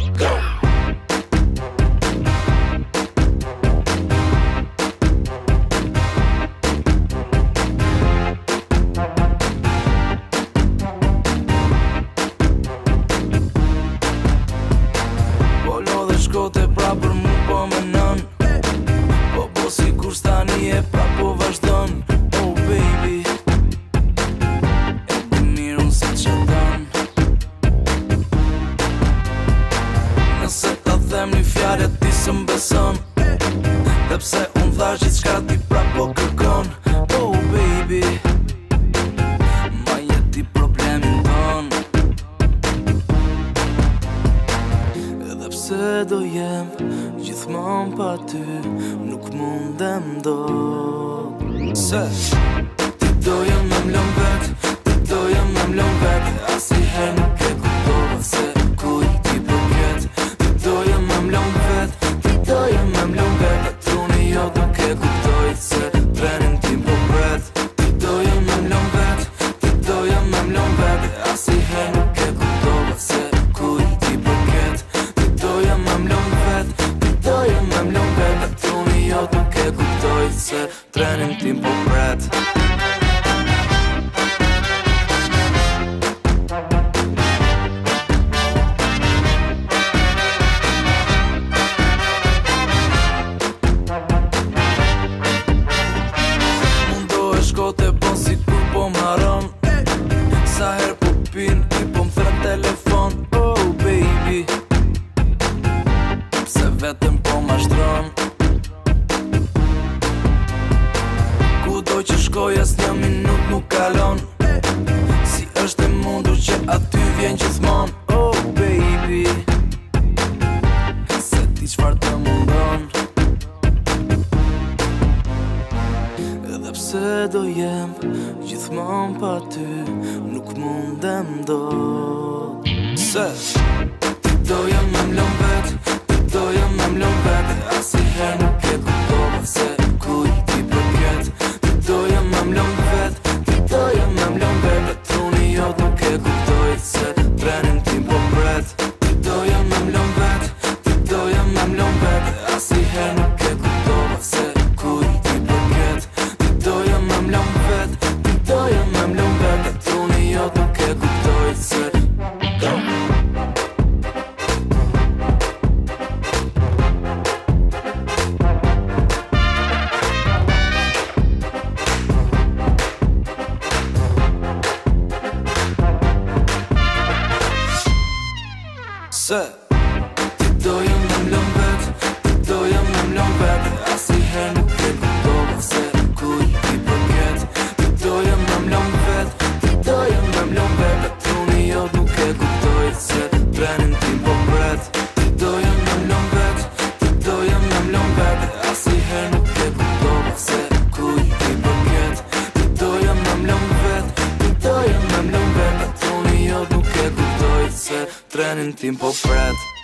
Shkote pra për mu po menon, po si kur stani e pra po vazhdon. Oh baby, e di mirë unë se që don. Nëse ta them një fjallë ti së m'beson, dhe pse unë thash gjithë shka ti pra po kërkon. Oh baby, ma jeti problemin ton. Se do jem gjithmon pa ty, nuk mundem do. Se ti do jem me mlon vet, ti do jem me mlon vet, asnjëherë nuk e kuptova se ku i ti përket. Ti do jem me mlon vet, ti do jem me mlon vet, e truni jo nuk e kuptoj se trenin tim po pret. Ti do jem me mlon vet, ti do jem me mlon vet, asnjëherë nuk e kuptova se ku i ti përket. Nuk e kuptoj se trenin tim po pret. Mundo e shkote po si kur po m'haron, sa her po pin ti po m'thret telefon. Oh baby, pse vetëm po m'ashtron. Kudo që shkoj as një minut nuk kalon, si është e mundur që aty vjen gjithmon. Oh baby, se ti çfarë të mundon. Edhe pse do jem gjithmon pa ty, nuk mundem do. Se ti do jem me mlon vet, ti do jem me mlon vet, asnjëherë nuk e kuptova se ku i ti përket. Ti do jem me mlon vet, e truni jo nuk e kuptoj se trenin tim po pret. Ti do jem me mlon vet, ti do jem me mlon vet, asnjëherë nuk e kuptova se ku i ti përket. Ti do jem me mlon vet, ti do jem me mlon vet, e truni jo nuk e kuptoj se ti do jem me mlon vet, ti do jem me mlon vet, asnjëherë nuk e kuptova se ku i ti përket. Ti do jem me mlon vet, ti do jem me mlon vet, e truni jo nuk e kuptoj se trenin tim po pret. Ti do jem me mlon vet, ti do jem me mlon vet, asnjëherë nuk e kuptova se ku i ti përket. Ti do jem me mlon vet, ti do jem me mlon vet, e truni jo nuk e kuptoj se trenin tim po pret.